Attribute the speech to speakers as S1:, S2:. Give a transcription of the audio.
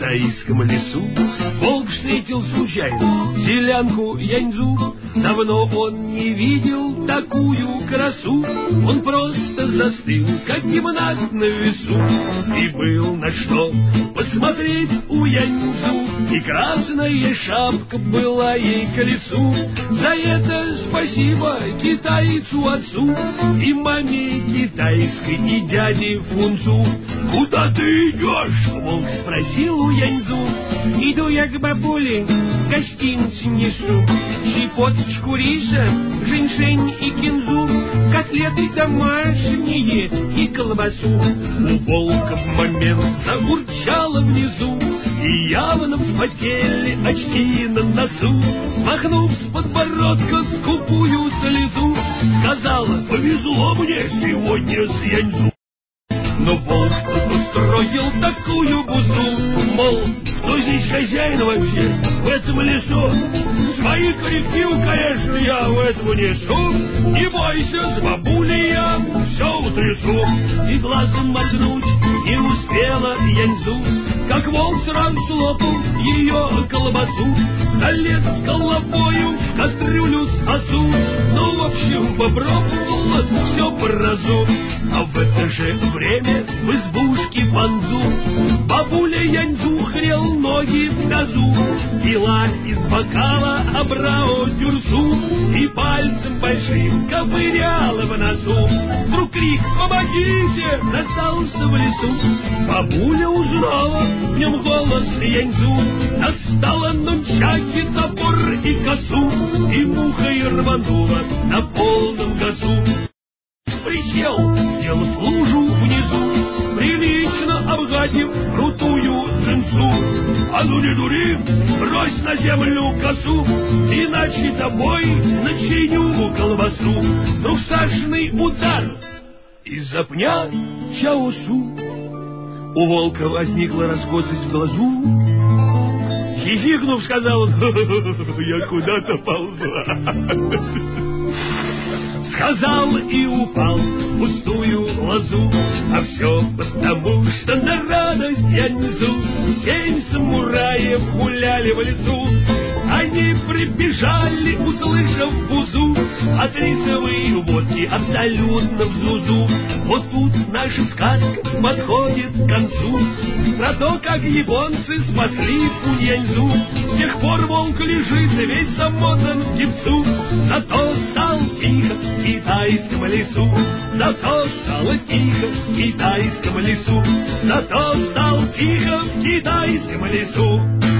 S1: китайском лесу волк встретил случайно селянку Яньзу. Давно он не видел такую красу. Он просто застыл, как гимнаст на весу. И был на что посмотреть у Яньзу. И красная шапка была ей к лицу. За это спасибо китайцу отцу и маме китайской, и дяде Фунцу. «Куда ты идешь?» — волк спросил у Яньзу. «Иду я к бабуле, гостинцы несу. Щепоточку риса, женьшень и кинзу, котлеты домашние и колбасу». У волка в момент заурчало внизу, и явно вспотели очки на носу. Махнув с подбородка скупую слезу, сказала: «Повезло мне сегодня с Яньзу». Но волк устроил такую бузу, мол, кто здесь хозяин вообще в этом лесу? Свои коррективы, конечно, я в этом несу. Не бойся, с бабулей я все утрясу. И глазом моргнуть не успела Яньзу, как волк сразу слопал ее колбасу. Залез с головою в кастрюлю спасу. Ну, в общем, попробовала все по разу. А в это же время в избушке Панзу бабуля Яньзу хрел ноги в газу, пила из бокала абрао дюрсу и пальцем большим ковыряла в носу. Вдруг крик «Помогите!» раздался в лесу. Бабуля узнала в нем голос Яньзу, достала нунчаки, топор и косу, и мухой рванула на полном газу. Присел, сел в лужу внизу, прилично обгадив крутую джинсу. «А ну не дури, брось на землю косу, иначе тобой начиню колбасу». Двухсажный удар из-за пня Чаосу. У волка возникла раскосость в глазу. Хихикнув, сказал он: «Я куда-то ползла». Сказал и упал в пустую лозу. А все потому, что на радость Яньзу 7 самураев гуляли в лесу. Они прибежали, услышав бузу от рисовой водки абсолютно в зузу. Вот тут наша сказка подходит к концу, про то, как японцы спасли Фуньяньзу. С тех пор волк лежит весь замотан в гипсу. Зато стал тихо в китайском лесу. Зато стало тихо в китайском лесу. Зато стал тихо в китайском лесу.